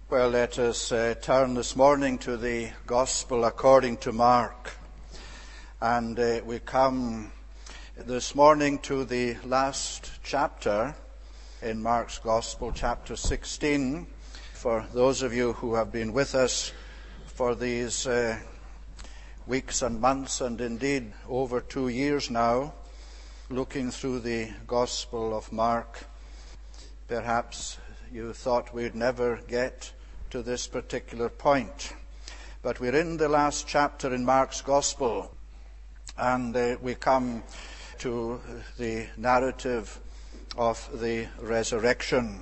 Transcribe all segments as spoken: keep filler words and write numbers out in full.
Well, let us uh, turn this morning to the Gospel according to Mark. And uh, we come this morning to the last chapter in Mark's Gospel, chapter sixteen. For those of you who have been with us for these uh, weeks and months, and indeed over two years now, looking through the Gospel of Mark, perhaps you thought we'd never get to this particular point. But we're in the last chapter in Mark's Gospel, and uh, we come to the narrative of the resurrection.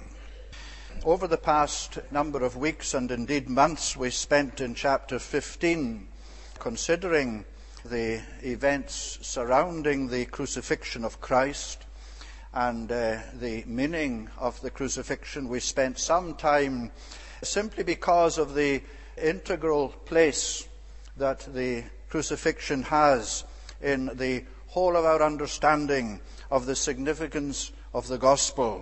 Over the past number of weeks and indeed months, we spent in chapter fifteen considering the events surrounding the crucifixion of Christ and uh, the meaning of the crucifixion. We spent some time simply because of the integral place that the crucifixion has in the whole of our understanding of the significance of the gospel.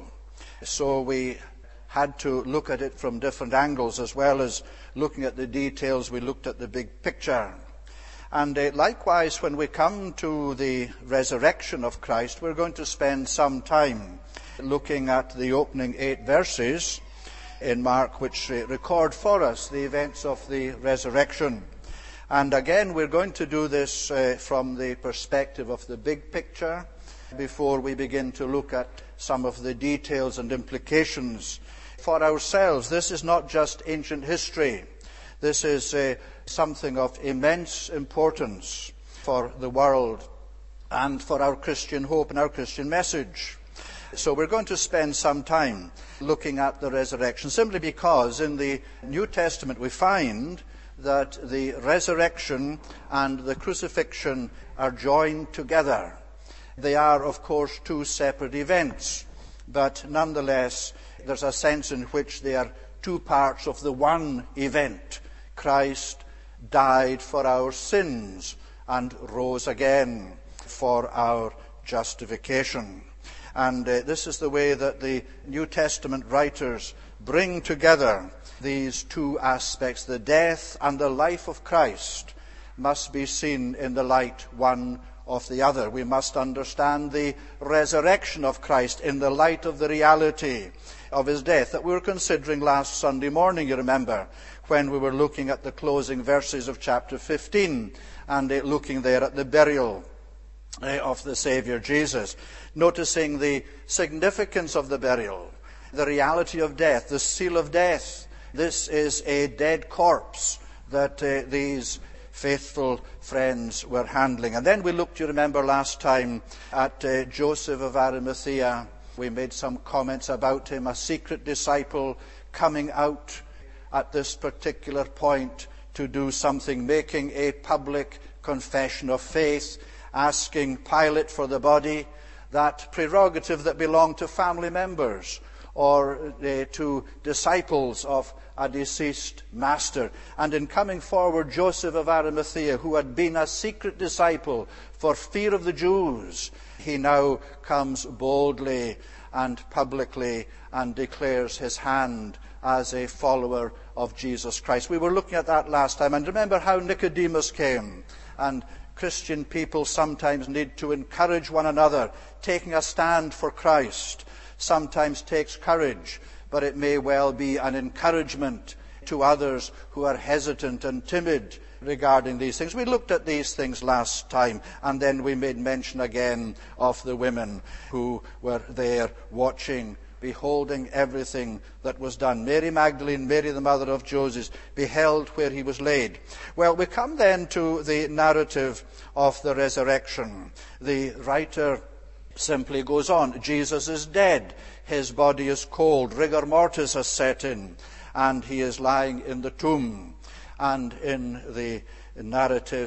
So we had to look at it from different angles, as well as looking at the details. We looked at the big picture. And uh, likewise, when we come to the resurrection of Christ, we're going to spend some time looking at the opening eight verses in Mark, which uh, record for us the events of the resurrection. And again, we're going to do this uh, from the perspective of the big picture before we begin to look at some of the details and implications for ourselves. This is not just ancient history. This is uh, something of immense importance for the world and for our Christian hope and our Christian message. So we're going to spend some time looking at the resurrection, simply because in the New Testament we find that the resurrection and the crucifixion are joined together. They are, of course, two separate events, but nonetheless there's a sense in which they are two parts of the one event. Christ died for our sins and rose again for our justification. And uh, this is the way that the New Testament writers bring together these two aspects. The death and the life of Christ must be seen in the light one of the other. We must understand the resurrection of Christ in the light of the reality of his death that we were considering last Sunday morning, you remember, when we were looking at the closing verses of chapter fifteen and uh, looking there at the burial uh, of the Saviour Jesus, noticing the significance of the burial, the reality of death, the seal of death. This is a dead corpse that uh, these faithful friends were handling. And then we looked, you remember, last time at uh, Joseph of Arimathea. We made some comments about him, a secret disciple coming out at this particular point to do something, making a public confession of faith, asking Pilate for the body, that prerogative that belonged to family members or uh, to disciples of a deceased master. And in coming forward, Joseph of Arimathea, who had been a secret disciple for fear of the Jews, he now comes boldly and publicly and declares his hand as a follower of Jesus Christ. We were looking at that last time. And remember how Nicodemus came. And Christian people sometimes need to encourage one another. Taking a stand for Christ sometimes takes courage, but it may well be an encouragement to others who are hesitant and timid regarding these things. We looked at these things last time, and then we made mention again of the women who were there watching, beholding everything that was done. Mary Magdalene, Mary the mother of Joseph, beheld where he was laid. Well, we come then to the narrative of the resurrection. The writer simply goes on. Jesus is dead. His body is cold. Rigor mortis has set in, and he is lying in the tomb. And in the narrative,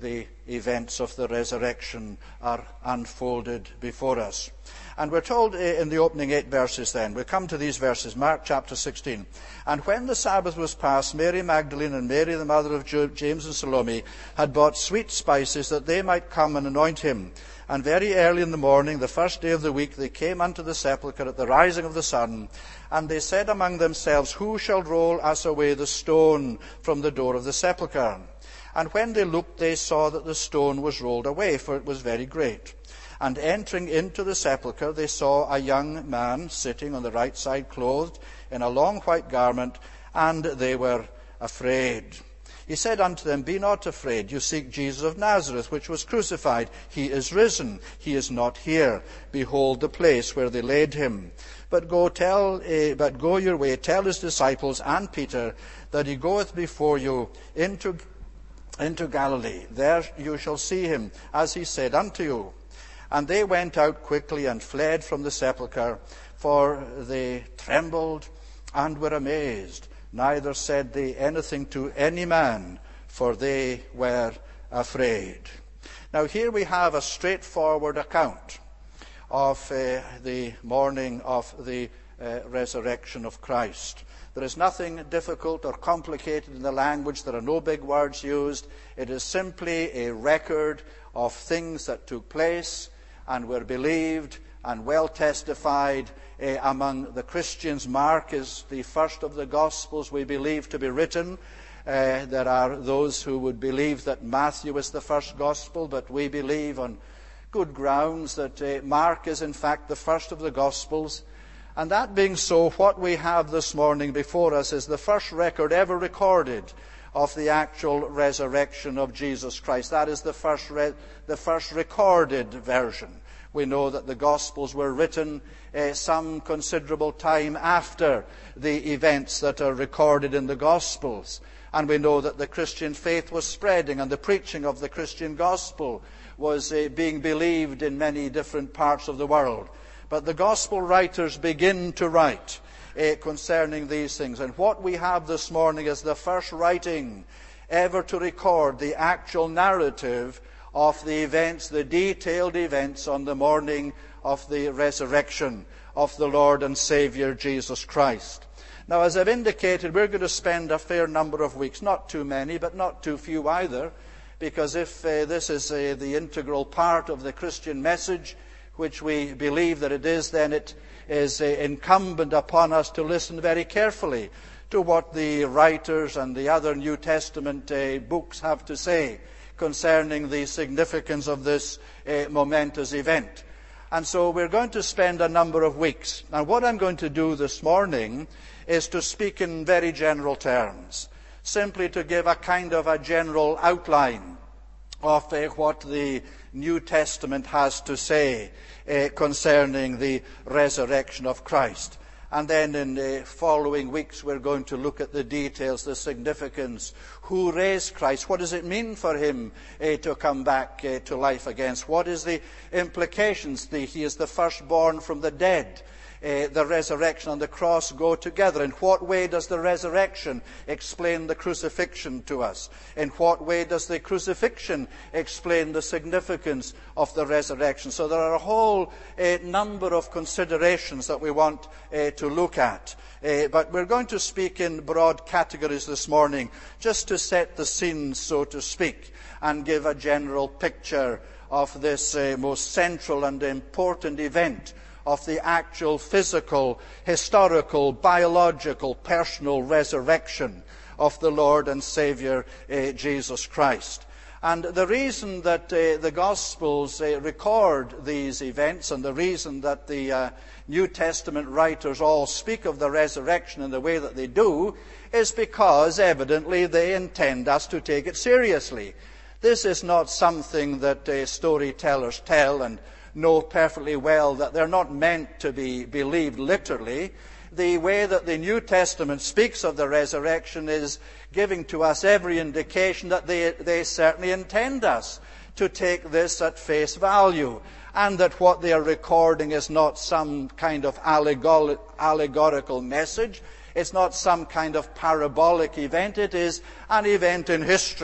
the events of the resurrection are unfolded before us. And we're told in the opening eight verses then, we come to these verses, Mark chapter sixteen. And when the Sabbath was past, Mary Magdalene and Mary the mother of James and Salome had bought sweet spices that they might come and anoint him. And very early in the morning, the first day of the week, they came unto the sepulchre at the rising of the sun. And they said among themselves, Who shall roll us away the stone from the door of the sepulchre? And when they looked, they saw that the stone was rolled away, for it was very great. And entering into the sepulchre, they saw a young man sitting on the right side, clothed in a long white garment, and they were afraid. He said unto them, Be not afraid. You seek Jesus of Nazareth, which was crucified. He is risen. He is not here. Behold the place where they laid him. But go tell, uh, but go your way. Tell his disciples and Peter that he goeth before you into into Galilee. There you shall see him, as he said unto you. And they went out quickly and fled from the sepulchre, for they trembled and were amazed. Neither said they anything to any man, for they were afraid. Now here we have a straightforward account of uh, the morning of the uh, resurrection of Christ. There is nothing difficult or complicated in the language. There are no big words used. It is simply a record of things that took place and were believed and well testified uh, among the Christians. Mark is the first of the Gospels we believe to be written. Uh, there are those who would believe that Matthew is the first Gospel, but we believe on good grounds that uh, Mark is in fact the first of the Gospels. And that being so, what we have this morning before us is the first record ever recorded of the actual resurrection of Jesus Christ. That is the first re- the first recorded version. We know that the Gospels were written uh, some considerable time after the events that are recorded in the Gospels. And we know that the Christian faith was spreading, and the preaching of the Christian gospel was uh, being believed in many different parts of the world. But the gospel writers begin to write uh, concerning these things. And what we have this morning is the first writing ever to record the actual narrative of the events, the detailed events on the morning of the resurrection of the Lord and Savior Jesus Christ. Now, as I've indicated, we're going to spend a fair number of weeks, not too many, but not too few either, because if uh, this is uh, the integral part of the Christian message, which we believe that it is, then it is uh, incumbent upon us to listen very carefully to what the writers and the other New Testament uh, books have to say concerning the significance of this uh, momentous event. And so we're going to spend a number of weeks. And what I'm going to do this morning is to speak in very general terms, simply to give a kind of a general outline of uh, what the New Testament has to say uh, concerning the resurrection of Christ. And then in the following weeks we're going to look at the details, the significance, who raised Christ, what does it mean for him uh, to come back uh, to life again, what is the implications, the, he is the firstborn from the dead. Uh, the resurrection and the cross go together. In what way does the resurrection explain the crucifixion to us? In what way does the crucifixion explain the significance of the resurrection? So there are a whole uh, number of considerations that we want uh, to look at. Uh, but we're going to speak in broad categories this morning, just to set the scene, so to speak, and give a general picture of this uh, most central and important event of the actual physical, historical, biological, personal resurrection of the Lord and Savior uh, Jesus Christ. And the reason that uh, the Gospels uh, record these events, and the reason that the uh, New Testament writers all speak of the resurrection in the way that they do, is because evidently they intend us to take it seriously. This is not something that uh, storytellers tell and know perfectly well that they're not meant to be believed literally. The way that the New Testament speaks of the resurrection is giving to us every indication that they, they certainly intend us to take this at face value, and that what they are recording is not some kind of allegor- allegorical message. It's not some kind of parabolic event. It is an event in history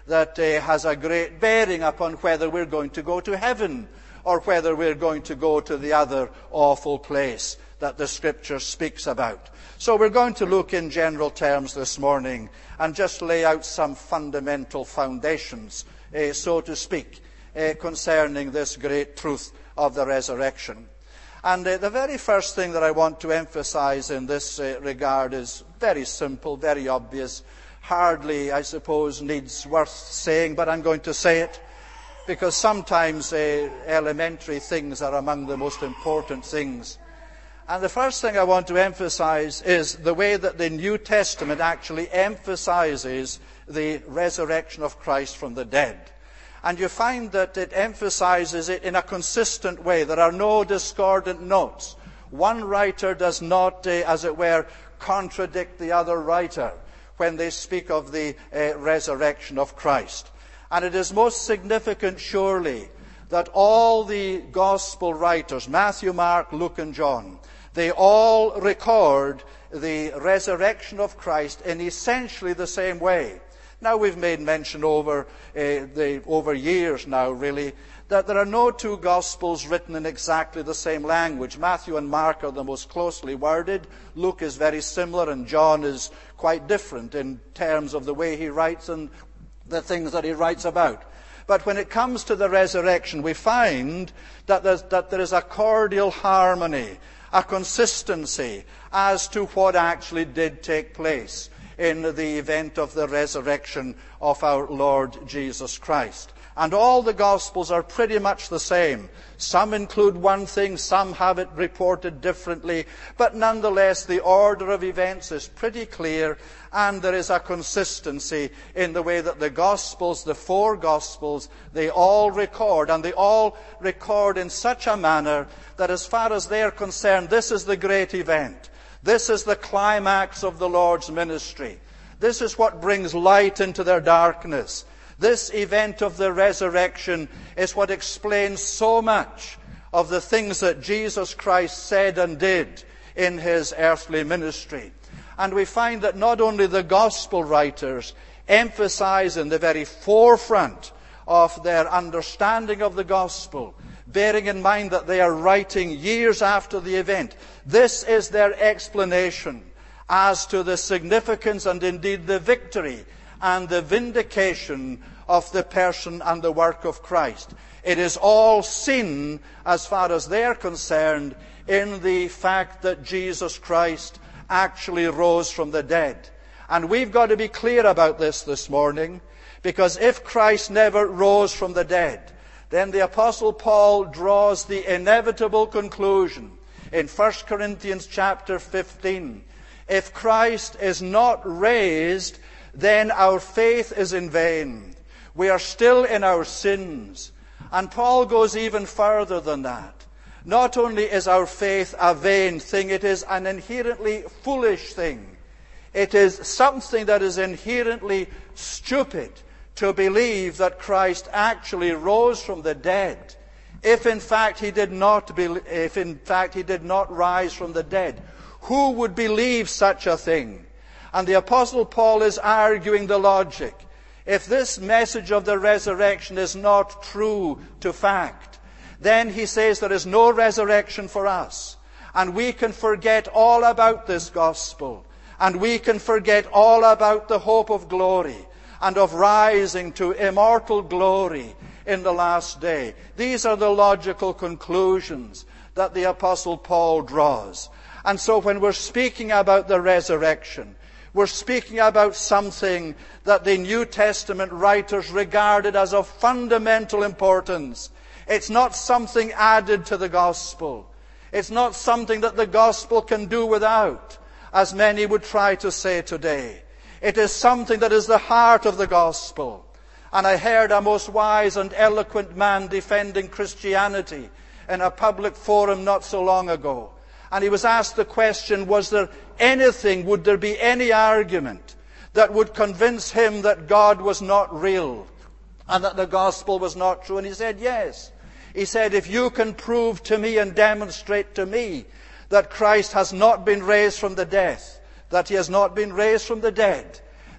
that uh, has a great bearing upon whether we're going to go to heaven or whether we're going to go to the other awful place that the Scripture speaks about. So we're going to look in general terms this morning and just lay out some fundamental foundations, uh, so to speak, uh, concerning this great truth of the resurrection. And uh, the very first thing that I want to emphasize in this uh, regard is very simple, very obvious, hardly, I suppose, needs worth saying, but I'm going to say it, because sometimes uh, elementary things are among the most important things. And the first thing I want to emphasize is the way that the New Testament actually emphasizes the resurrection of Christ from the dead. And you find that it emphasizes it in a consistent way. There are no discordant notes. One writer does not, uh, as it were, contradict the other writer when they speak of the uh, resurrection of Christ. And it is most significant, surely, that all the gospel writers, Matthew, Mark, Luke, and John, they all record the resurrection of Christ in essentially the same way. Now, we've made mention over uh, the over years now, really, that there are no two Gospels written in exactly the same language. Matthew and Mark are the most closely worded. Luke is very similar, and John is quite different in terms of the way he writes and the things that he writes about. But when it comes to the resurrection, we find that, that there is a cordial harmony, a consistency as to what actually did take place in the event of the resurrection of our Lord Jesus Christ. And all the Gospels are pretty much the same. Some include one thing, some have it reported differently, but nonetheless the order of events is pretty clear, and there is a consistency in the way that the Gospels, the four Gospels, they all record, and they all record in such a manner that as far as they're concerned, this is the great event. This is the climax of the Lord's ministry. This is what brings light into their darkness. This event of the resurrection is what explains so much of the things that Jesus Christ said and did in his earthly ministry. And we find that not only the gospel writers emphasize in the very forefront of their understanding of the gospel, bearing in mind that they are writing years after the event, this is their explanation as to the significance and indeed the victory and the vindication of the person and the work of Christ. It is all seen, as far as they're concerned, in the fact that Jesus Christ actually rose from the dead. And we've got to be clear about this this morning, because if Christ never rose from the dead, then the Apostle Paul draws the inevitable conclusion in First Corinthians chapter fifteen. If Christ is not raised, then our faith is in vain. We are still in our sins. And Paul goes even further than that. Not only is our faith a vain thing, it is an inherently foolish thing. It is something that is inherently stupid to believe that Christ actually rose from the dead, if in fact he did not be, if in fact he did not rise from the dead. Who would believe such a thing? And the Apostle Paul is arguing the logic. If this message of the resurrection is not true to fact, then he says there is no resurrection for us. And we can forget all about this gospel. And we can forget all about the hope of glory and of rising to immortal glory in the last day. These are the logical conclusions that the Apostle Paul draws. And so when we're speaking about the resurrection, we're speaking about something that the New Testament writers regarded as of fundamental importance. It's not something added to the gospel. It's not something that the gospel can do without, as many would try to say today. It is something that is the heart of the gospel. And I heard a most wise and eloquent man defending Christianity in a public forum not so long ago. And he was asked the question, was there anything, would there be any argument that would convince him that God was not real and that the gospel was not true? And he said, yes. He said, if you can prove to me and demonstrate to me that Christ has not been raised from the death, that he has not been raised from the dead,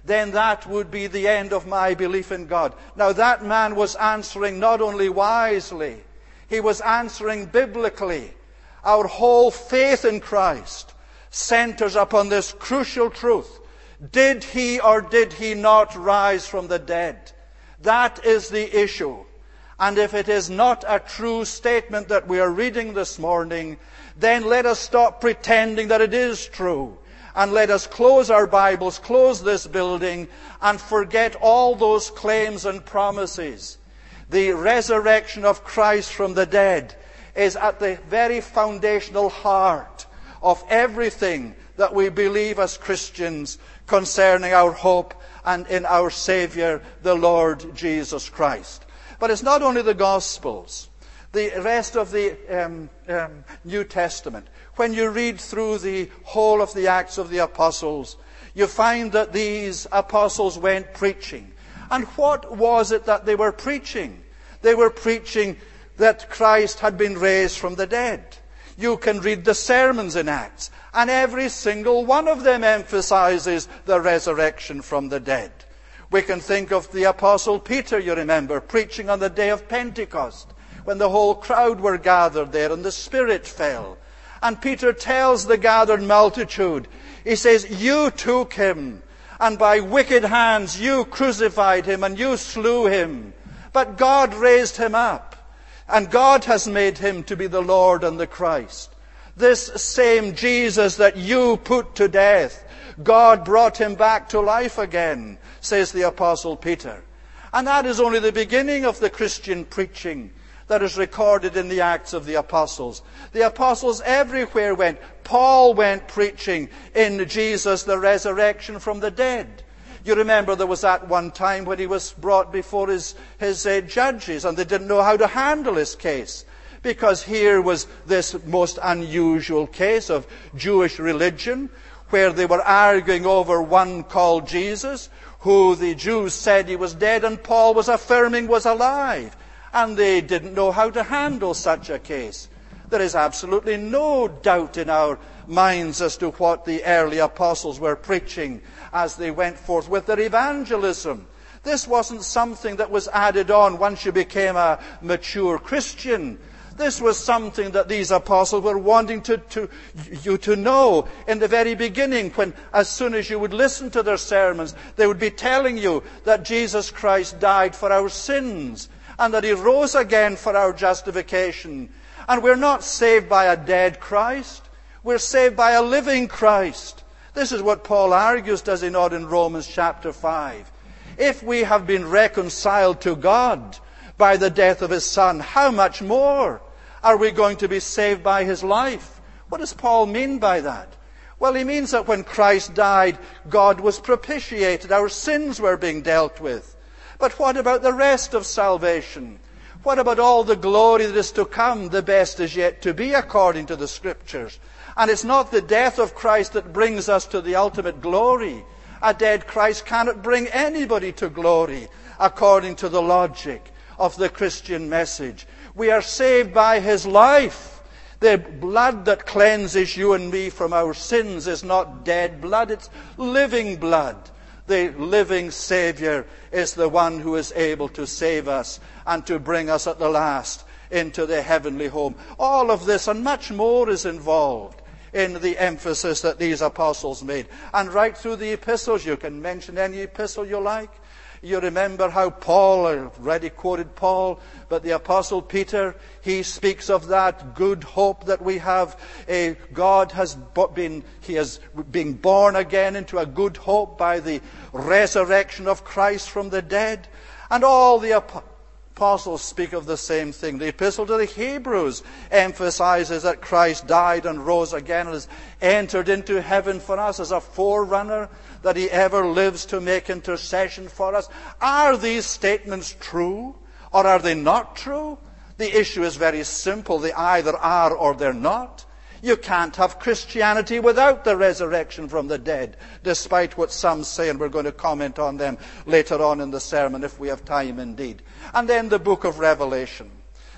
then that would be the end of my belief in God. Now that man was answering not only wisely, he was answering biblically. Our whole faith in Christ centers upon this crucial truth. Did he or did he not rise from the dead? That is the issue. And if it is not a true statement that we are reading this morning, then let us stop pretending that it is true. And let us close our Bibles, close this building, and forget all those claims and promises. The resurrection of Christ from the dead is at the very foundational heart of everything that we believe as Christians concerning our hope and in our Savior, the Lord Jesus Christ. But it's not only the Gospels. The rest of the um, um, New Testament, when you read through the whole of the Acts of the Apostles, you find that these apostles went preaching. And what was it that they were preaching? They were preaching that Christ had been raised from the dead. You can read the sermons in Acts, and every single one of them emphasizes the resurrection from the dead. We can think of the Apostle Peter, you remember, preaching on the day of Pentecost, when the whole crowd were gathered there and the Spirit fell. And Peter tells the gathered multitude, he says, you took him, and by wicked hands you crucified him, and you slew him. But God raised him up, and God has made him to be the Lord and the Christ. This same Jesus that you put to death, God brought him back to life again, says the Apostle Peter. And that is only the beginning of the Christian preaching that is recorded in the Acts of the Apostles. The Apostles everywhere went. Paul went preaching in Jesus, the resurrection from the dead. You remember there was that one time when he was brought before his, his uh, judges, and they didn't know how to handle his case. Because here was this most unusual case of Jewish religion, where they were arguing over one called Jesus, who the Jews said he was dead, and Paul was affirming was alive. And they didn't know how to handle such a case. There is absolutely no doubt in our minds as to what the early apostles were preaching as they went forth with their evangelism. This wasn't something that was added on once you became a mature Christian. This was something that these apostles were wanting to, to, you to know in the very beginning, when as soon as you would listen to their sermons, they would be telling you that Jesus Christ died for our sins, and that he rose again for our justification. And we're not saved by a dead Christ. We're saved by a living Christ. This is what Paul argues, does he not, in Romans chapter five. If we have been reconciled to God by the death of his Son, how much more are we going to be saved by his life? What does Paul mean by that? Well, he means that when Christ died, God was propitiated. Our sins were being dealt with. But what about the rest of salvation? What about all the glory that is to come? The best is yet to be, according to the Scriptures. And it's not the death of Christ that brings us to the ultimate glory. A dead Christ cannot bring anybody to glory, according to the logic of the Christian message. We are saved by his life. The blood that cleanses you and me from our sins is not dead blood, it's living blood. The living Savior is the one who is able to save us and to bring us at the last into the heavenly home. All of this and much more is involved in the emphasis that these apostles made. And right through the epistles, you can mention any epistle you like. You remember how Paul, I already quoted Paul, but the Apostle Peter, he speaks of that good hope that we have. A God has been, he has been born again into a good hope by the resurrection of Christ from the dead. And all the apostles speak of the same thing. The Epistle to the Hebrews emphasizes that Christ died and rose again and has entered into heaven for us as a forerunner, that he ever lives to make intercession for us. Are these statements true, or are they not true? The issue is very simple. They either are or they're not. You can't have Christianity without the resurrection from the dead, despite what some say, and we're going to comment on them later on in the sermon if we have time indeed. And then the book of Revelation.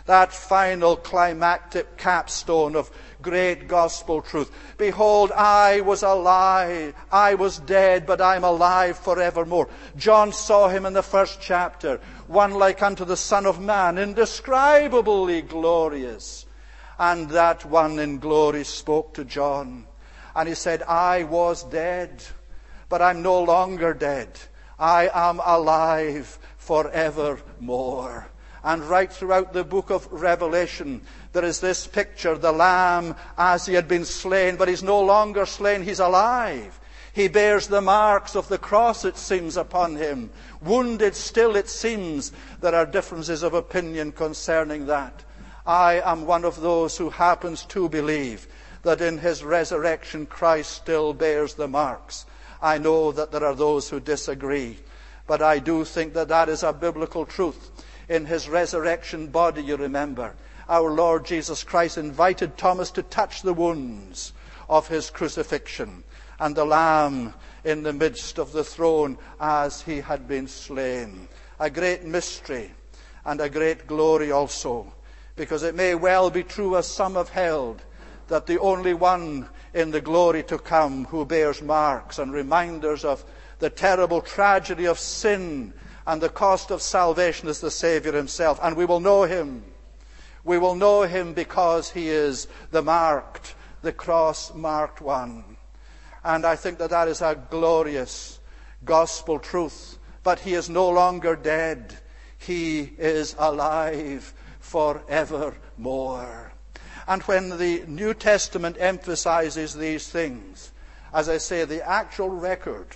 That final climactic capstone of great gospel truth. Behold, I was alive. I was dead, but I'm alive forevermore. John saw him in the first chapter, one like unto the Son of Man, indescribably glorious. And that one in glory spoke to John. And he said, I was dead, but I'm no longer dead. I am alive forevermore. And right throughout the book of Revelation, there is this picture, the Lamb as he had been slain, but he's no longer slain, he's alive. He bears the marks of the cross, it seems, upon him. Wounded still, it seems. There are differences of opinion concerning that. I am one of those who happens to believe that in his resurrection Christ still bears the marks. I know that there are those who disagree, but I do think that that is a biblical truth. In his resurrection body, you remember, our Lord Jesus Christ invited Thomas to touch the wounds of his crucifixion, and the Lamb in the midst of the throne as he had been slain. A great mystery and a great glory also, because it may well be true, as some have held, that the only one in the glory to come who bears marks and reminders of the terrible tragedy of sin and the cost of salvation is the Savior himself. And we will know him. We will know him because he is the marked, the cross-marked one. And I think that that is a glorious gospel truth. But he is no longer dead. He is alive forevermore. And when the New Testament emphasizes these things, as I say, the actual record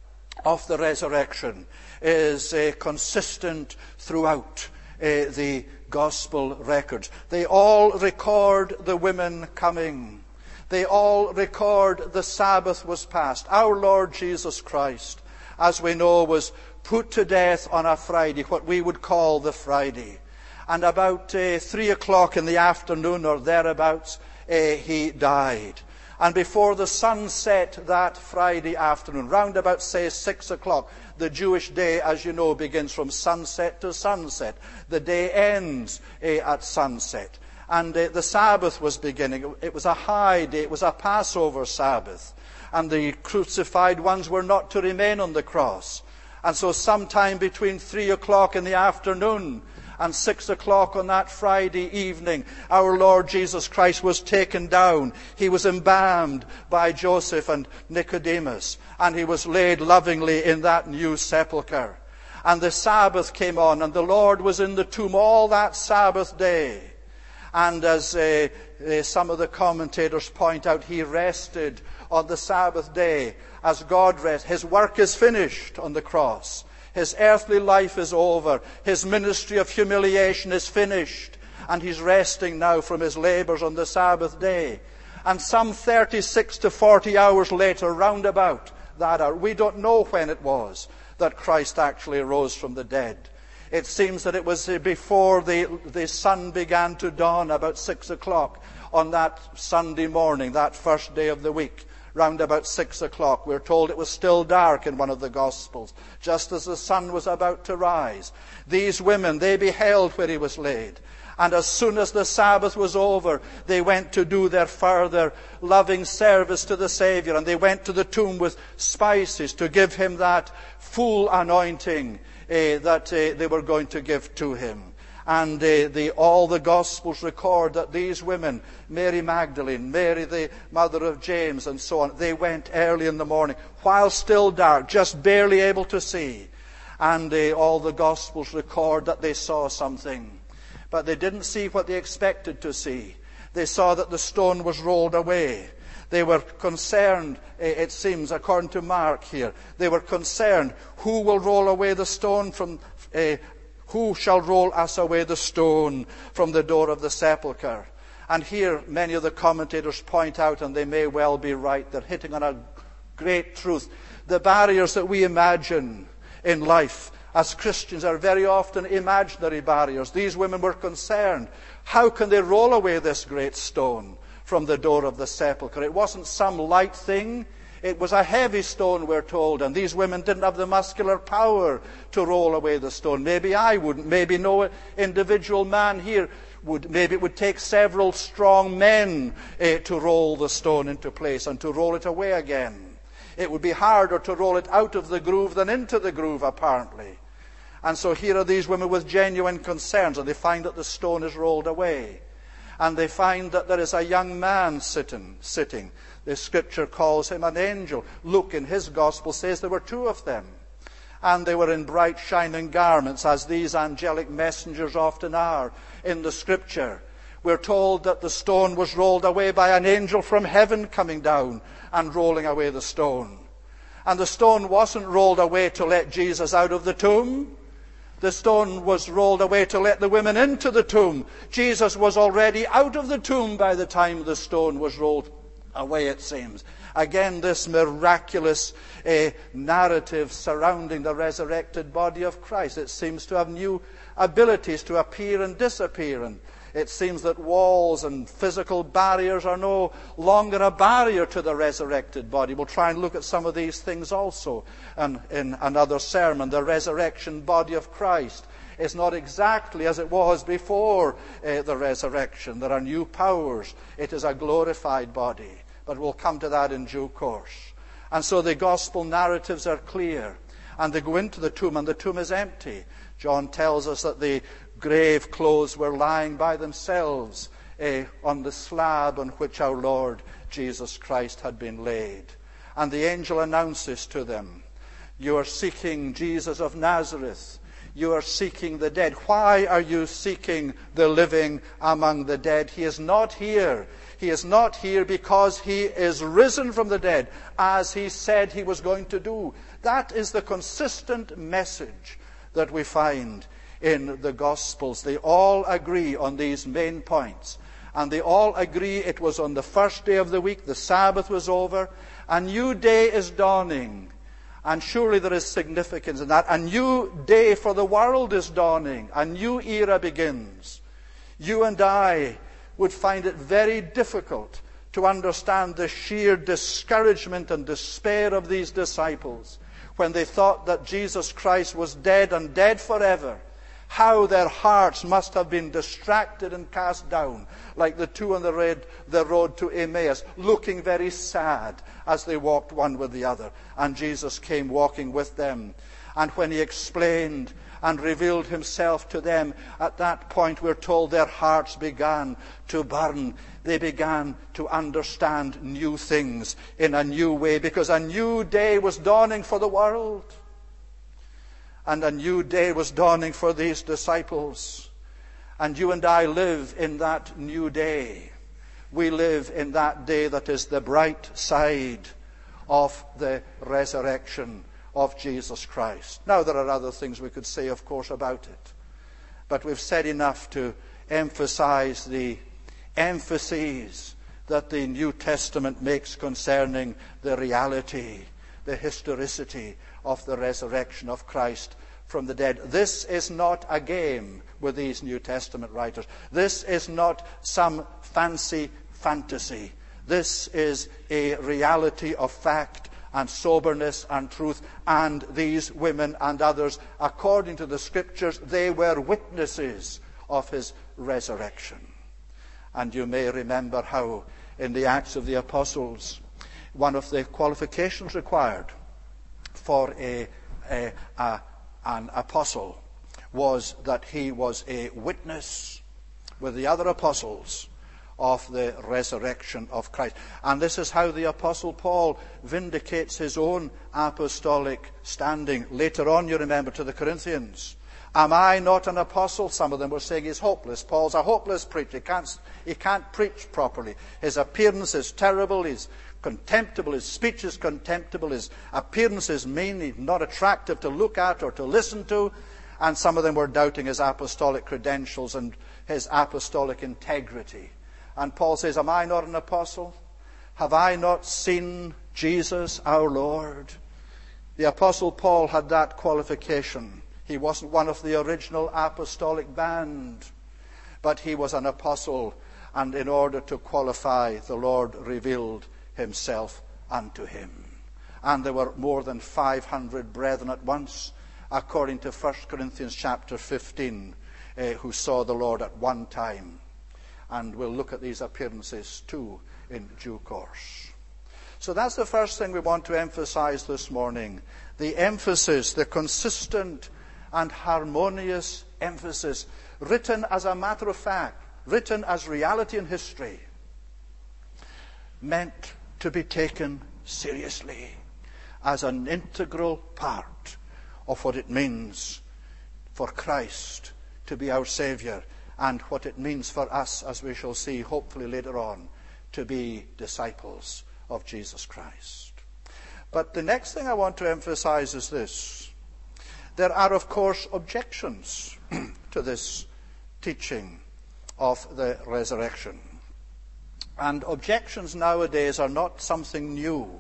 of the resurrection is uh, consistent throughout uh, the gospel records. They all record the women coming. They all record the Sabbath was passed. Our Lord Jesus Christ, as we know, was put to death on a Friday, what we would call the Friday. And about uh, three o'clock in the afternoon or thereabouts, uh, he died. And before the sun set that Friday afternoon, round about, say, six o'clock, the Jewish day, as you know, begins from sunset to sunset. The day ends uh, at sunset. And uh, the Sabbath was beginning. It was a high day. It was a Passover Sabbath. And the crucified ones were not to remain on the cross. And so sometime between three o'clock in the afternoon and six o'clock on that Friday evening, our Lord Jesus Christ was taken down. He was embalmed by Joseph and Nicodemus, and he was laid lovingly in that new sepulchre. And the Sabbath came on, and the Lord was in the tomb all that Sabbath day. And as uh, uh, some of the commentators point out, he rested on the Sabbath day as God rests. His work is finished on the cross. His earthly life is over. His ministry of humiliation is finished. And he's resting now from his labors on the Sabbath day. And some thirty-six to forty hours later, round about that hour, we don't know when it was that Christ actually rose from the dead. It seems that it was before the, the sun began to dawn, about six o'clock on that Sunday morning, that first day of the week. Round about six o'clock. We're told it was still dark in one of the Gospels, just as the sun was about to rise. These women, they beheld where he was laid. And as soon as the Sabbath was over, they went to do their further loving service to the Savior. And they went to the tomb with spices to give him that full anointing uh, that uh, they were going to give to him. And uh, the, all the Gospels record that these women, Mary Magdalene, Mary the mother of James, and so on, they went early in the morning, while still dark, just barely able to see. And uh, all the Gospels record that they saw something. But they didn't see what they expected to see. They saw that the stone was rolled away. They were concerned, uh, it seems, according to Mark here, they were concerned, who will roll away the stone from... Uh, Who shall roll us away the stone from the door of the sepulchre? And here many of the commentators point out, and they may well be right, they're hitting on a great truth. The barriers that we imagine in life as Christians are very often imaginary barriers. These women were concerned. How can they roll away this great stone from the door of the sepulchre? It wasn't some light thing. It was a heavy stone, we're told, and these women didn't have the muscular power to roll away the stone. Maybe I wouldn't. Maybe no individual man here would, maybe it would take several strong men uh, to roll the stone into place and to roll it away again. It would be harder to roll it out of the groove than into the groove, apparently. And so here are these women with genuine concerns, and they find that the stone is rolled away. And they find that there is a young man sitting, sitting. The scripture calls him an angel. Luke in his gospel says there were two of them. And they were in bright shining garments, as these angelic messengers often are in the scripture. We're told that the stone was rolled away by an angel from heaven coming down and rolling away the stone. And the stone wasn't rolled away to let Jesus out of the tomb. The stone was rolled away to let the women into the tomb. Jesus was already out of the tomb by the time the stone was rolled away, it seems. Again, this miraculous uh, narrative surrounding the resurrected body of Christ. It seems to have new abilities to appear and disappear. And it seems that walls and physical barriers are no longer a barrier to the resurrected body. We'll try and look at some of these things also and in another sermon. The resurrection body of Christ is not exactly as it was before uh, the resurrection. There are new powers. It is a glorified body. But we'll come to that in due course. And so the gospel narratives are clear. And they go into the tomb, and the tomb is empty. John tells us that the grave clothes were lying by themselves eh, on the slab on which our Lord Jesus Christ had been laid. And the angel announces to them, "You are seeking Jesus of Nazareth. You are seeking the dead. Why are you seeking the living among the dead? He is not here. He is not here because he is risen from the dead, as he said he was going to do." That is the consistent message that we find in the Gospels. They all agree on these main points. And they all agree it was on the first day of the week, the Sabbath was over, a new day is dawning. And surely there is significance in that. A new day for the world is dawning. A new era begins. You and I would find it very difficult to understand the sheer discouragement and despair of these disciples when they thought that Jesus Christ was dead and dead forever. How their hearts must have been distracted and cast down, like the two on the road, the road to Emmaus, looking very sad as they walked one with the other. And Jesus came walking with them. And when he explained and revealed himself to them, at that point we're told their hearts began to burn. They began to understand new things in a new way, because a new day was dawning for the world. And a new day was dawning for these disciples. And you and I live in that new day. We live in that day that is the bright side of the resurrection of Jesus Christ. Now, there are other things we could say, of course, about it. But we've said enough to emphasize the emphases that the New Testament makes concerning the reality, the historicity of the resurrection of Christ from the dead. This is not a game with these New Testament writers. This is not some fancy fantasy. This is a reality of fact and soberness and truth. And these women and others, according to the Scriptures, they were witnesses of his resurrection. And you may remember how in the Acts of the Apostles, one of the qualifications required for a, a, a, an apostle was that he was a witness with the other apostles of the resurrection of Christ. And this is how the Apostle Paul vindicates his own apostolic standing. Later on, you remember, to the Corinthians. Am I not an apostle? Some of them were saying he's hopeless. Paul's a hopeless preacher. He can't, he can't preach properly. His appearance is terrible. He's contemptible. His speech is contemptible. His appearance is mean. He's not attractive to look at or to listen to. And some of them were doubting his apostolic credentials and his apostolic integrity. And Paul says, am I not an apostle? Have I not seen Jesus our Lord? The Apostle Paul had that qualification. He wasn't one of the original apostolic band, but he was an apostle, and in order to qualify, the Lord revealed himself unto him. And there were more than five hundred brethren at once, according to First Corinthians chapter fifteen. uh, who saw the Lord at one time. And we'll look at these appearances too in due course. So that's the first thing we want to emphasize this morning. The emphasis, the consistent and harmonious emphasis, written as a matter of fact, written as reality in history, meant to be taken seriously as an integral part of what it means for Christ to be our Savior, and what it means for us, as we shall see hopefully later on, to be disciples of Jesus Christ. But the next thing I want to emphasize is this. There are, of course, objections to this teaching of the resurrection. And objections nowadays are not something new.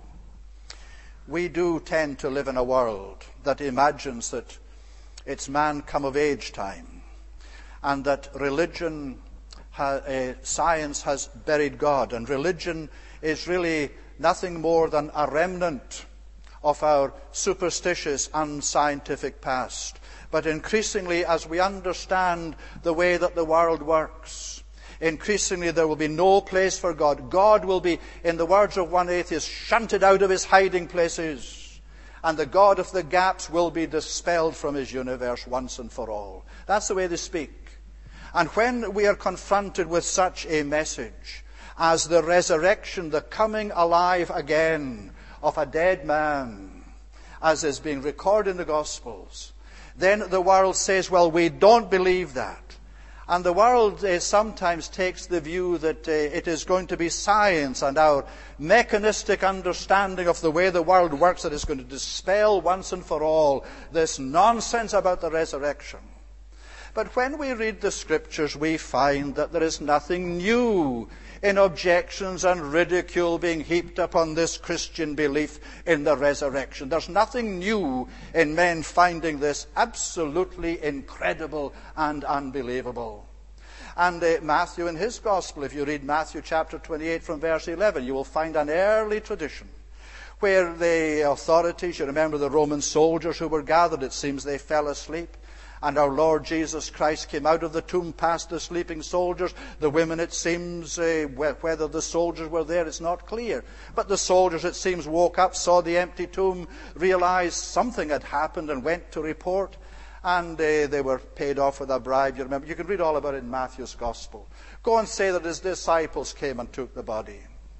We do tend to live in a world that imagines that it's man come of age time, and that religion, ha, uh, science has buried God, and religion is really nothing more than a remnant of our superstitious, unscientific past. But increasingly, as we understand the way that the world works, increasingly there will be no place for God. God will be, in the words of one atheist, shunted out of his hiding places. And the God of the gaps will be dispelled from his universe once and for all. That's the way they speak. And when we are confronted with such a message as the resurrection, the coming alive again of a dead man, as is being recorded in the Gospels, then the world says, well, we don't believe that. And the world uh, sometimes takes the view that uh, it is going to be science and our mechanistic understanding of the way the world works that is going to dispel once and for all this nonsense about the resurrection. But when we read the Scriptures, we find that there is nothing new in objections and ridicule being heaped upon this Christian belief in the resurrection. There's nothing new in men finding this absolutely incredible and unbelievable. And uh, Matthew in his Gospel, if you read Matthew chapter twenty-eight from verse eleven, you will find an early tradition where the authorities, you remember the Roman soldiers who were gathered, it seems they fell asleep. And our Lord Jesus Christ came out of the tomb past the sleeping soldiers. The women, it seems, uh, whether the soldiers were there, it's not clear. But the soldiers, it seems, woke up, saw the empty tomb, realized something had happened and went to report. And uh, they were paid off with a bribe. You remember, you can read all about it in Matthew's Gospel. Go and say that his disciples came and took the body.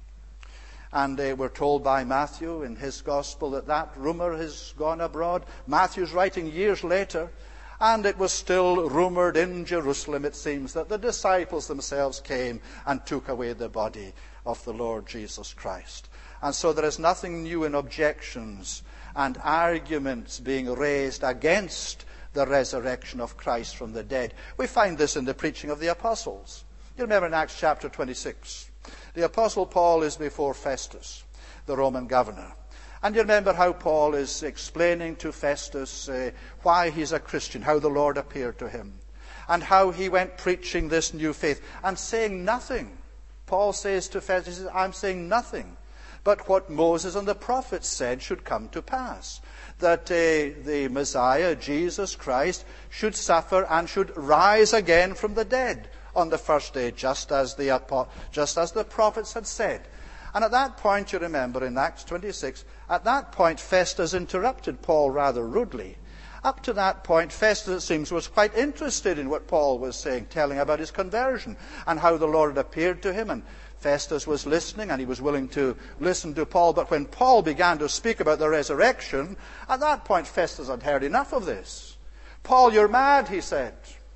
And they were told by Matthew in his Gospel that that rumor has gone abroad. Matthew's writing years later. And it was still rumored in Jerusalem, it seems, that the disciples themselves came and took away the body of the Lord Jesus Christ. And so there is nothing new in objections and arguments being raised against the resurrection of Christ from the dead. We find this in the preaching of the apostles. You remember in Acts chapter twenty-six, the apostle Paul is before Festus, the Roman governor. And you remember how Paul is explaining to Festus uh, why he's a Christian, how the Lord appeared to him, and how he went preaching this new faith and saying nothing. Paul says to Festus, he says, I'm saying nothing but what Moses and the prophets said should come to pass, that uh, the Messiah, Jesus Christ, should suffer and should rise again from the dead on the first day, just as the, just as the prophets had said. And at that point, you remember, in Acts twenty-six, at that point, Festus interrupted Paul rather rudely. Up to that point, Festus, it seems, was quite interested in what Paul was saying, telling about his conversion and how the Lord had appeared to him. And Festus was listening, and he was willing to listen to Paul. But when Paul began to speak about the resurrection, at that point, Festus had heard enough of this. Paul, you're mad, he said.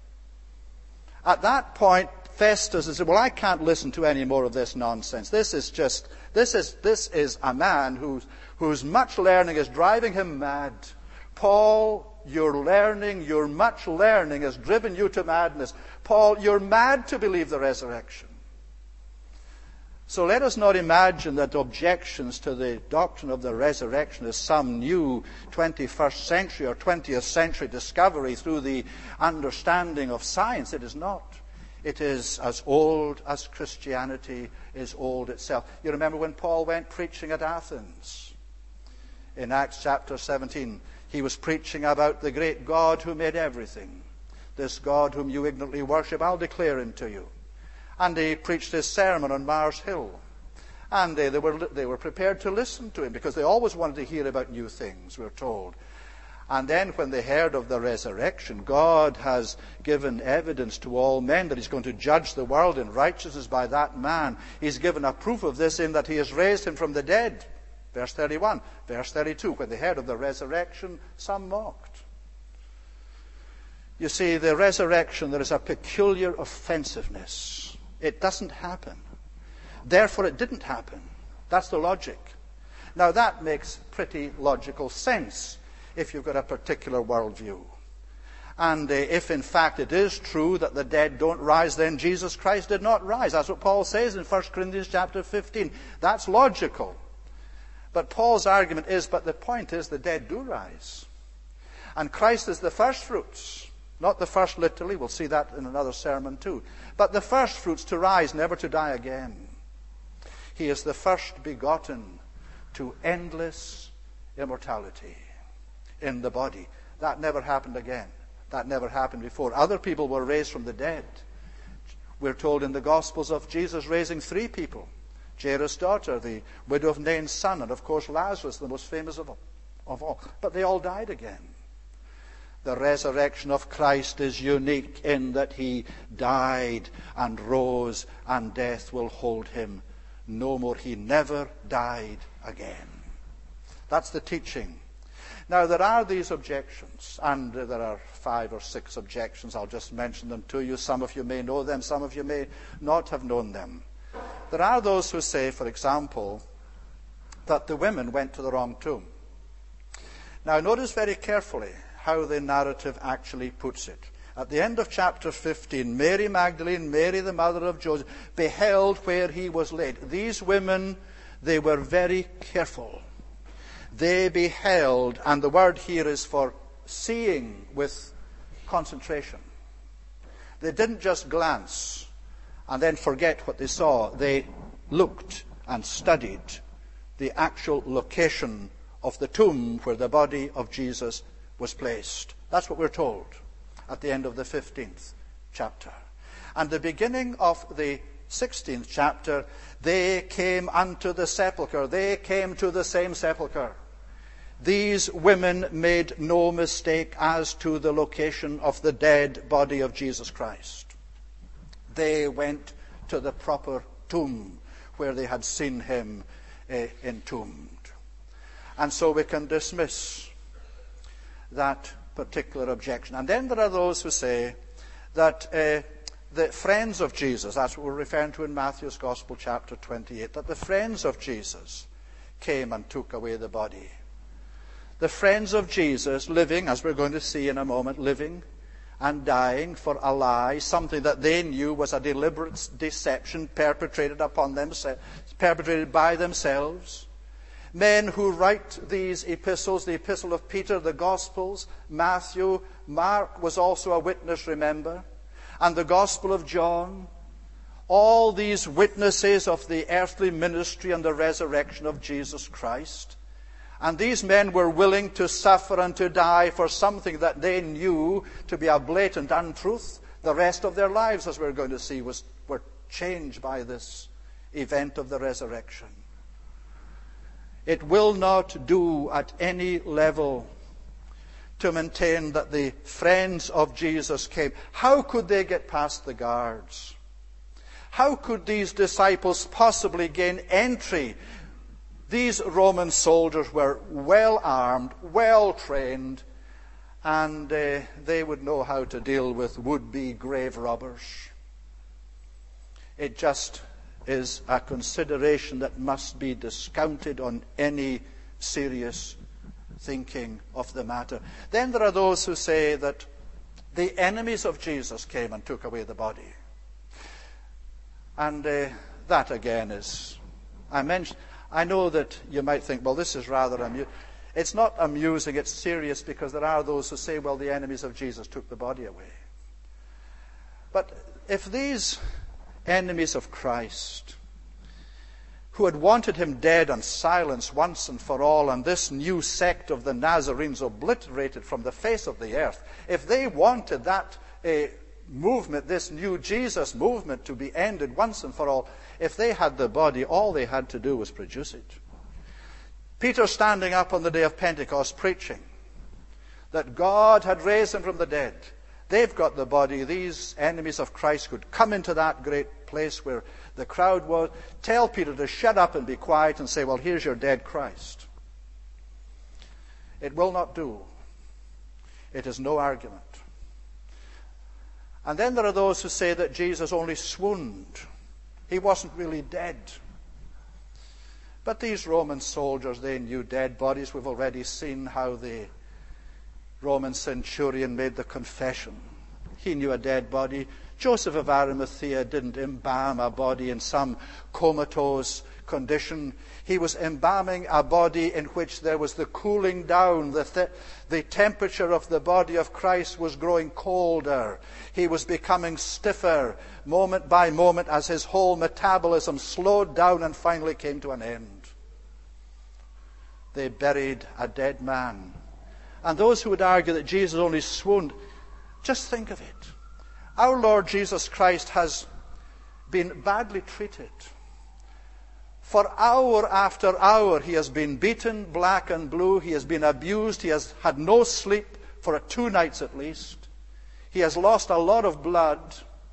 At that point, Festus said, well, I can't listen to any more of this nonsense. This is just, this is, this is a man whose, whose much learning is driving him mad. Paul, your learning, your much learning has driven you to madness. Paul, you're mad to believe the resurrection. So let us not imagine that objections to the doctrine of the resurrection is some new twenty-first century or twentieth century discovery through the understanding of science. It is not. It is as old as Christianity is old itself. You remember when Paul went preaching at Athens in Acts chapter seventeen. He was preaching about the great God who made everything. this God whom you ignorantly worship, I'll declare him to you. And he preached his sermon on Mars Hill. And they, they, were, they were prepared to listen to him because they always wanted to hear about new things, we're told. And then when they heard of the resurrection, God has given evidence to all men that he's going to judge the world in righteousness by that man. He's given a proof of this in that he has raised him from the dead. Verse thirty-one. Verse thirty-two. When they heard of the resurrection, some mocked. You see, the resurrection, there is a peculiar offensiveness. It doesn't happen. Therefore, it didn't happen. That's the logic. Now, that makes pretty logical sense if you've got a particular worldview. And uh, if, in fact, it is true that the dead don't rise, then Jesus Christ did not rise. That's what Paul says in First Corinthians chapter fifteen. That's logical. But Paul's argument is, but the point is, the dead do rise. And Christ is the first fruits. Not the first literally, we'll see that in another sermon too. But the first fruits to rise, never to die again. He is the first begotten to endless immortality in the body. That never happened again. That never happened before. Other people were raised from the dead. We're told in the Gospels of Jesus raising three people. Jairus' daughter, the widow of Nain's son, and of course Lazarus, the most famous of all. Of all. But they all died again. The resurrection of Christ is unique in that he died and rose, and death will hold him no more. He never died again. That's the teaching. Now, there are these objections, and there are five or six objections. I'll just mention them to you. Some of you may know them, some of you may not have known them. There are those who say, for example, that the women went to the wrong tomb. Now, notice very carefully how the narrative actually puts it. At the end of chapter fifteen, Mary Magdalene, Mary the mother of Joseph, beheld where he was laid. These women, they were very careful. They beheld, and the word here is for seeing with concentration. They didn't just glance and then forget what they saw. They looked and studied the actual location of the tomb where the body of Jesus was placed. That's what we're told at the end of the fifteenth chapter. And the beginning of the sixteenth chapter, they came unto the sepulchre. They came to the same sepulchre. These women made no mistake as to the location of the dead body of Jesus Christ. They went to the proper tomb where they had seen him uh, entombed. And so we can dismiss that particular objection. And then there are those who say that uh, the friends of Jesus, that's what we're referring to in Matthew's Gospel, chapter twenty-eight, that the friends of Jesus came and took away the body. The friends of Jesus living, as we're going to see in a moment, living and dying for a lie, something that they knew was a deliberate deception perpetrated upon them, perpetrated by themselves. Men who write these epistles, the epistle of Peter, the Gospels, Matthew, Mark was also a witness, remember, and the Gospel of John. All these witnesses of the earthly ministry and the resurrection of Jesus Christ. And these men were willing to suffer and to die for something that they knew to be a blatant untruth. The rest of their lives, as we're going to see, was, were changed by this event of the resurrection. It will not do at any level to maintain that the friends of Jesus came. How could they get past the guards? How could these disciples possibly gain entry? These Roman soldiers were well armed, well trained, and uh, they would know how to deal with would-be grave robbers. It just is a consideration that must be discounted on any serious thinking of the matter. Then there are those who say that the enemies of Jesus came and took away the body. And uh, that again is, I mentioned, I know that you might think, well, this is rather amusing. It's not amusing, it's serious, because there are those who say, well, the enemies of Jesus took the body away. But if these enemies of Christ, who had wanted him dead and silenced once and for all, and this new sect of the Nazarenes obliterated from the face of the earth, if they wanted that a movement, this new Jesus movement, to be ended once and for all, if they had the body, all they had to do was produce it. Peter standing up on the day of Pentecost preaching that God had raised him from the dead. They've got the body. These enemies of Christ could come into that great place where the crowd was, tell Peter to shut up and be quiet and say, well, here's your dead Christ. It will not do. It is no argument. And then there are those who say that Jesus only swooned. He wasn't really dead. But these Roman soldiers, they knew dead bodies. We've already seen how the Roman centurion made the confession. He knew a dead body. Joseph of Arimathea didn't embalm a body in some comatose condition. He was embalming a body in which there was the cooling down. The, th- the temperature of the body of Christ was growing colder. He was becoming stiffer moment by moment as his whole metabolism slowed down and finally came to an end. They buried a dead man. And those who would argue that Jesus only swooned, just think of it. Our Lord Jesus Christ has been badly treated. For hour after hour, he has been beaten black and blue. He has been abused. He has had no sleep for two nights at least. He has lost a lot of blood.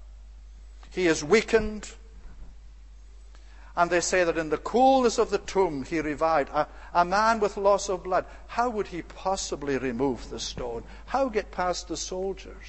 He is weakened. And they say that in the coolness of the tomb, he revived. A, a man with loss of blood. How would he possibly remove the stone? How get past the soldiers?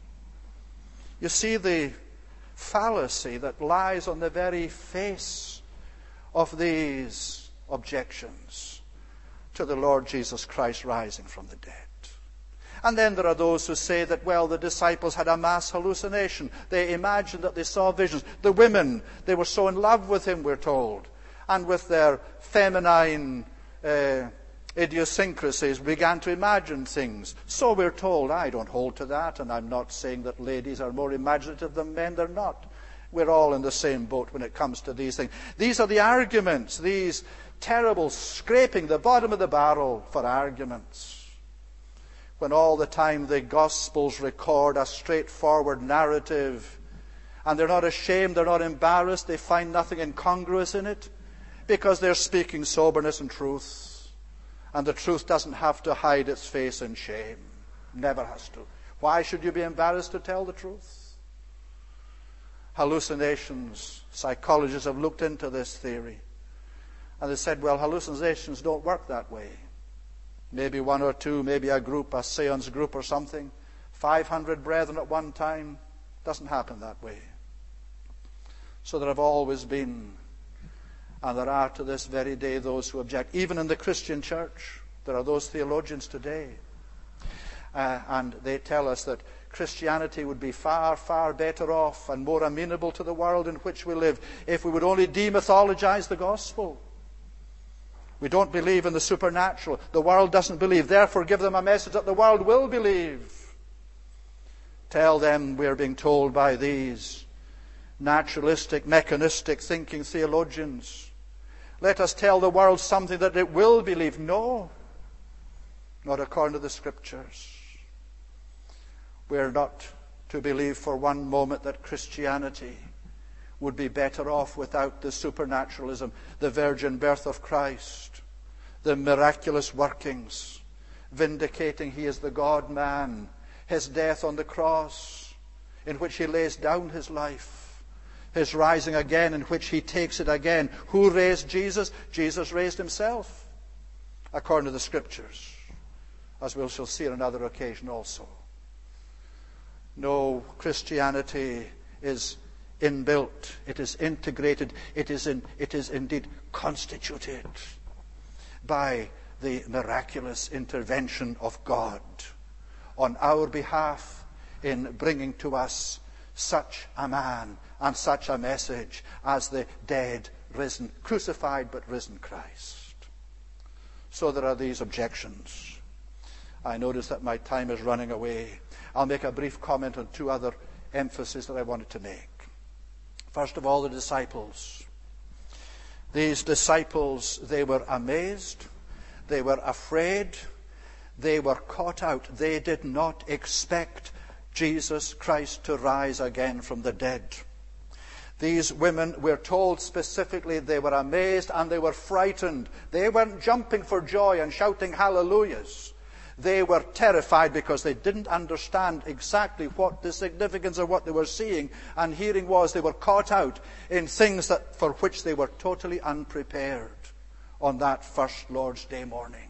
You see the fallacy that lies on the very face of these objections to the Lord Jesus Christ rising from the dead. And then there are those who say that, well, the disciples had a mass hallucination. They imagined that they saw visions. The women, they were so in love with him, we're told, and with their feminine uh, idiosyncrasies began to imagine things. So we're told. I don't hold to that, and I'm not saying that ladies are more imaginative than men. They're not. We're all in the same boat when it comes to these things. These are the arguments, these terrible scraping the bottom of the barrel for arguments. When all the time the Gospels record a straightforward narrative, and they're not ashamed, they're not embarrassed, they find nothing incongruous in it, because they're speaking soberness and truth. And the truth doesn't have to hide its face in shame. Never has to. Why should you be embarrassed to tell the truth? Hallucinations. Psychologists have looked into this theory. And they said, well, hallucinations don't work that way. Maybe one or two, maybe a group, a seance group or something. five hundred brethren at one time. Doesn't happen that way. So there have always been, and there are to this very day, those who object. Even in the Christian church, there are those theologians today. Uh, and they tell us that Christianity would be far, far better off and more amenable to the world in which we live if we would only demythologize the gospel. We don't believe in the supernatural. The world doesn't believe. Therefore, give them a message that the world will believe. Tell them we're being told by these naturalistic, mechanistic thinking theologians. Let us tell the world something that it will believe. No, not according to the Scriptures. We're not to believe for one moment that Christianity would be better off without the supernaturalism, the virgin birth of Christ, the miraculous workings, vindicating he is the God-man, his death on the cross, in which he lays down his life, his rising again, in which he takes it again. Who raised Jesus? Jesus raised himself, according to the Scriptures, as we shall see on another occasion also. No, Christianity is inbuilt, it is integrated, it is in, it is indeed constituted by the miraculous intervention of God on our behalf in bringing to us such a man and such a message as the dead, risen, crucified but risen Christ. So there are these objections. I notice that my time is running away. I'll make a brief comment on two other emphases that I wanted to make. First of all, the disciples. These disciples, they were amazed, they were afraid, they were caught out. They did not expect Jesus Christ to rise again from the dead. These women, we're told specifically, they were amazed and they were frightened. They weren't jumping for joy and shouting hallelujahs. They were terrified because they didn't understand exactly what the significance of what they were seeing and hearing was. They were caught out in things that for which they were totally unprepared on that first Lord's Day morning.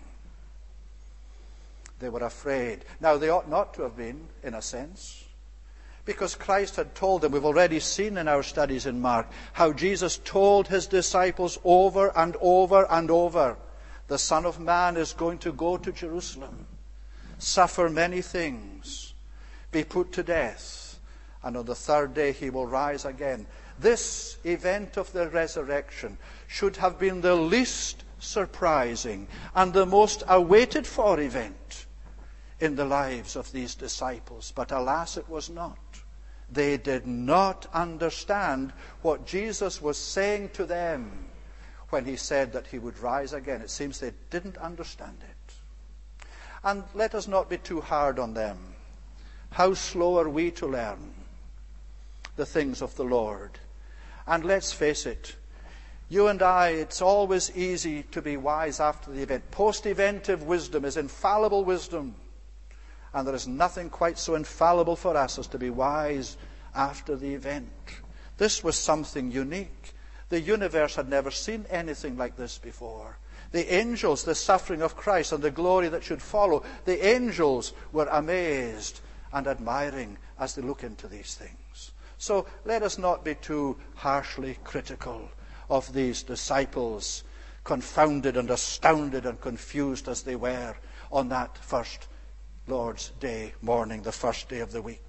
They were afraid. Now, they ought not to have been, in a sense, because Christ had told them, we've already seen in our studies in Mark, how Jesus told his disciples over and over and over, the Son of Man is going to go to Jerusalem, suffer many things, be put to death, and on the third day he will rise again. This event of the resurrection should have been the least surprising and the most awaited for event in the lives of these disciples. But alas, it was not. They did not understand what Jesus was saying to them when he said that he would rise again. It seems they didn't understand it. And let us not be too hard on them. How slow are we to learn the things of the Lord? And let's face it, you and I, it's always easy to be wise after the event. Post-eventive wisdom is infallible wisdom. And there is nothing quite so infallible for us as to be wise after the event. This was something unique. The universe had never seen anything like this before. The angels, the suffering of Christ and the glory that should follow, the angels were amazed and admiring as they look into these things. So let us not be too harshly critical of these disciples, confounded and astounded and confused as they were on that first Lord's Day morning, the first day of the week.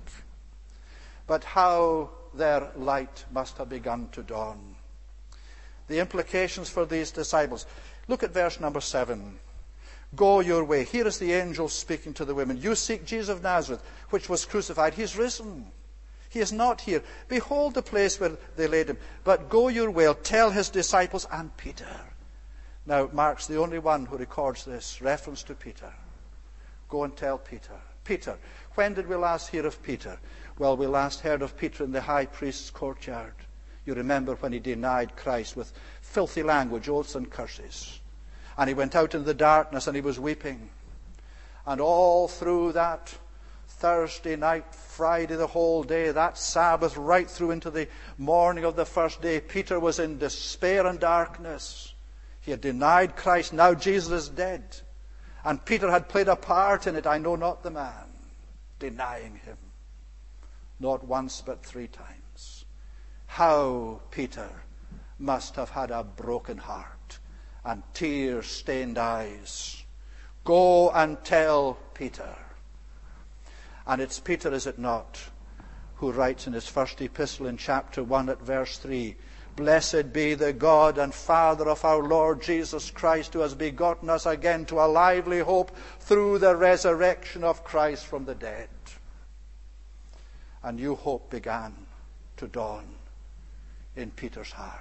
But how their light must have begun to dawn. The implications for these disciples. Look at verse number seven. Go your way. Here is the angel speaking to the women. You seek Jesus of Nazareth, which was crucified. He is risen. He is not here. Behold the place where they laid him. But go your way. Tell his disciples and Peter. Now, Mark's the only one who records this reference to Peter. Go and tell Peter. Peter. When did we last hear of Peter? Well, we last heard of Peter in the high priest's courtyard. You remember when he denied Christ with filthy language, oaths and curses. And he went out in the darkness and he was weeping. And all through that Thursday night, Friday, the whole day, that Sabbath, right through into the morning of the first day, Peter was in despair and darkness. He had denied Christ. Now Jesus is dead. And Peter had played a part in it. I know not the man. Denying him. Not once, but three times. How Peter must have had a broken heart and tear-stained eyes. Go and tell Peter. And it's Peter, is it not, who writes in his first epistle in chapter one at verse three, Blessed be the God and Father of our Lord Jesus Christ, who has begotten us again to a lively hope through the resurrection of Christ from the dead. A new hope began to dawn in Peter's heart.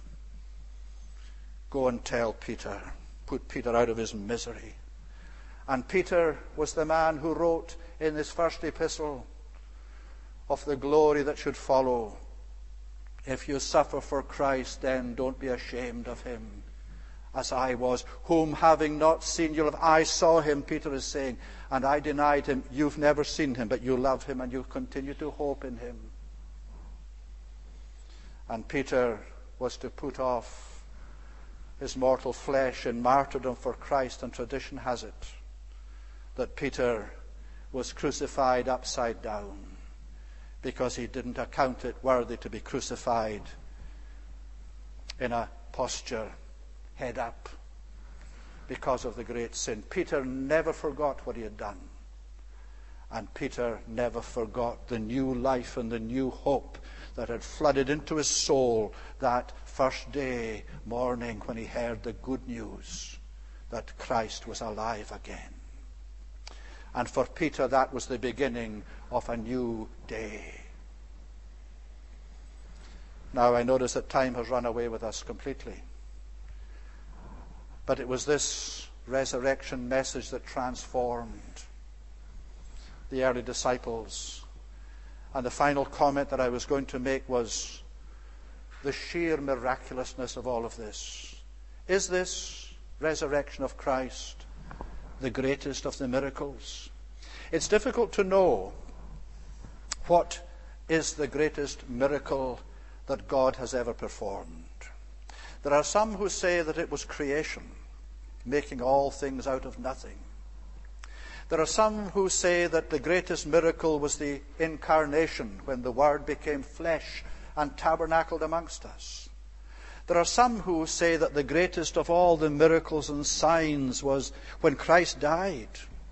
Go and tell Peter. Put Peter out of his misery. And Peter was the man who wrote in his first epistle of the glory that should follow. If you suffer for Christ, then don't be ashamed of him, as I was, whom having not seen you love. I saw him, Peter is saying, and I denied him. You've never seen him, but you love him and you continue to hope in him. And Peter was to put off his mortal flesh in martyrdom for Christ, and tradition has it that Peter was crucified upside down, because he didn't account it worthy to be crucified in a posture head up because of the great sin. Peter never forgot what he had done. And Peter never forgot the new life and the new hope that had flooded into his soul that first day morning when he heard the good news that Christ was alive again. And for Peter, that was the beginning of a new day. Now, I notice that time has run away with us completely. But it was this resurrection message that transformed the early disciples And the final comment that I was going to make was the sheer miraculousness of all of this. Is this resurrection of Christ the greatest of the miracles? It's difficult to know what is the greatest miracle that God has ever performed. There are some who say that it was creation, making all things out of nothing. There are some who say that the greatest miracle was the incarnation, when the Word became flesh and tabernacled amongst us. There are some who say that the greatest of all the miracles and signs was when Christ died,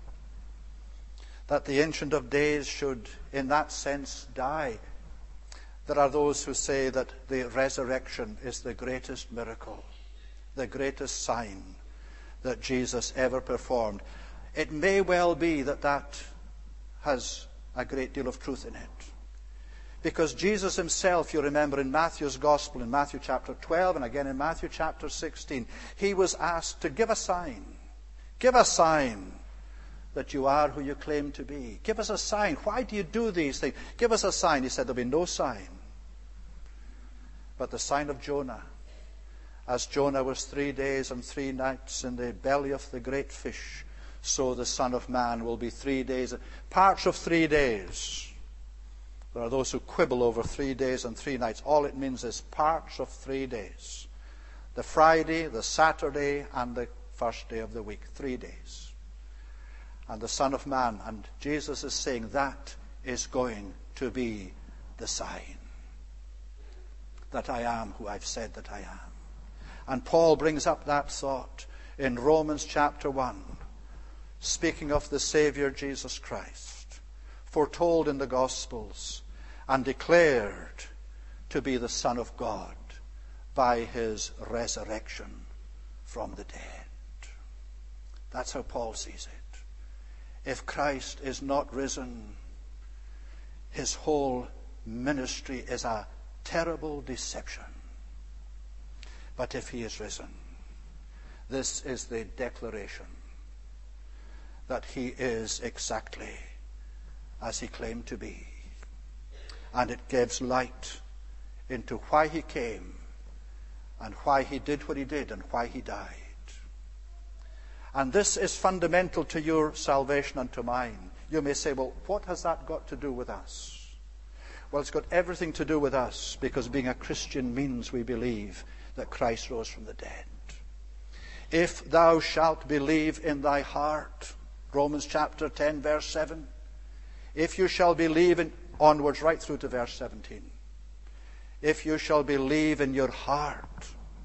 that the Ancient of Days should, in that sense, die. There are those who say that the resurrection is the greatest miracle, the greatest sign that Jesus ever performed. It may well be that that has a great deal of truth in it. Because Jesus himself, you remember in Matthew's Gospel, in Matthew chapter twelve, and again in Matthew chapter sixteen, he was asked to give a sign. Give a sign that you are who you claim to be. Give us a sign. Why do you do these things? Give us a sign. He said, there'll be no sign but the sign of Jonah. As Jonah was three days and three nights in the belly of the great fish, so the Son of Man will be three days, parts of three days. There are those who quibble over three days and three nights. All it means is parts of three days. The Friday, the Saturday, and the first day of the week. Three days. And the Son of Man, and Jesus is saying that is going to be the sign. That I am who I've said that I am. And Paul brings up that thought in Romans chapter one. Speaking of the Savior Jesus Christ, foretold in the Gospels and declared to be the Son of God by his resurrection from the dead. That's how Paul sees it. If Christ is not risen, his whole ministry is a terrible deception. But if he is risen, this is the declaration that he is exactly as he claimed to be. And it gives light into why he came and why he did what he did and why he died. And this is fundamental to your salvation and to mine. You may say, well, what has that got to do with us? Well, it's got everything to do with us, because being a Christian means we believe that Christ rose from the dead. If thou shalt believe in thy heart, Romans chapter ten, verse seven. If you shall believe in, onwards right through to verse seventeen. If you shall believe in your heart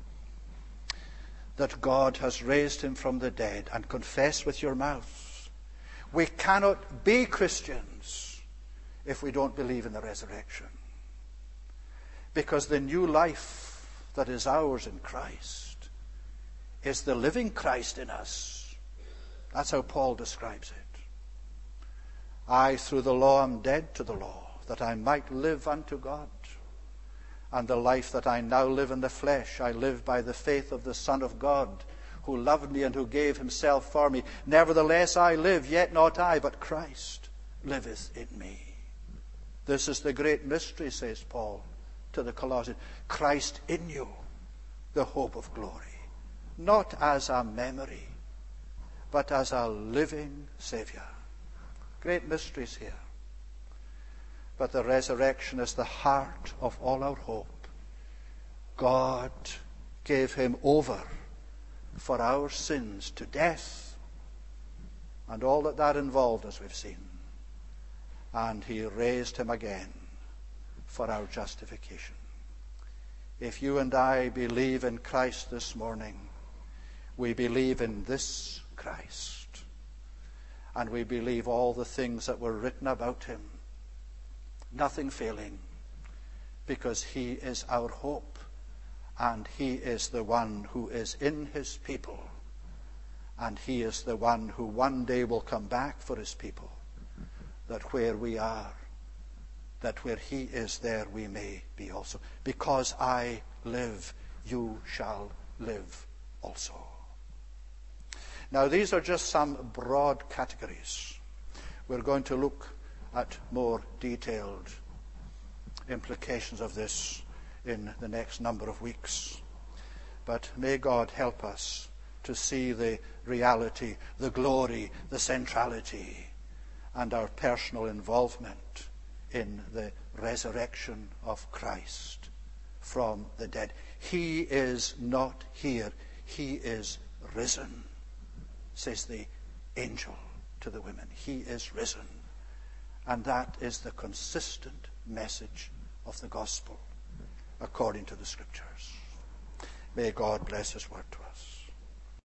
that God has raised him from the dead and confess with your mouth. We cannot be Christians if we don't believe in the resurrection. Because the new life that is ours in Christ is the living Christ in us. That's how Paul describes it. I, through the law, am dead to the law, that I might live unto God. And the life that I now live in the flesh, I live by the faith of the Son of God, who loved me and who gave himself for me. Nevertheless I live, yet not I, but Christ liveth in me. This is the great mystery, says Paul to the Colossians. Christ in you, the hope of glory. Not as a memory, but as a living Savior. Great mysteries here. But the resurrection is the heart of all our hope. God gave him over for our sins to death and all that that involved, as we've seen. And he raised him again for our justification. If you and I believe in Christ this morning, we believe in this Christ. And we believe all the things that were written about him. Nothing failing, because he is our hope, and he is the one who is in his people, and he is the one who one day will come back for his people, that where we are, that where he is, there we may be also. Because I live, you shall live also. Now, these are just some broad categories. We're going to look at more detailed implications of this in the next number of weeks. But may God help us to see the reality, the glory, the centrality, and our personal involvement in the resurrection of Christ from the dead. He is not here. He is risen, says the angel to the women. He is risen. And that is the consistent message of the gospel according to the Scriptures. May God bless his word to us.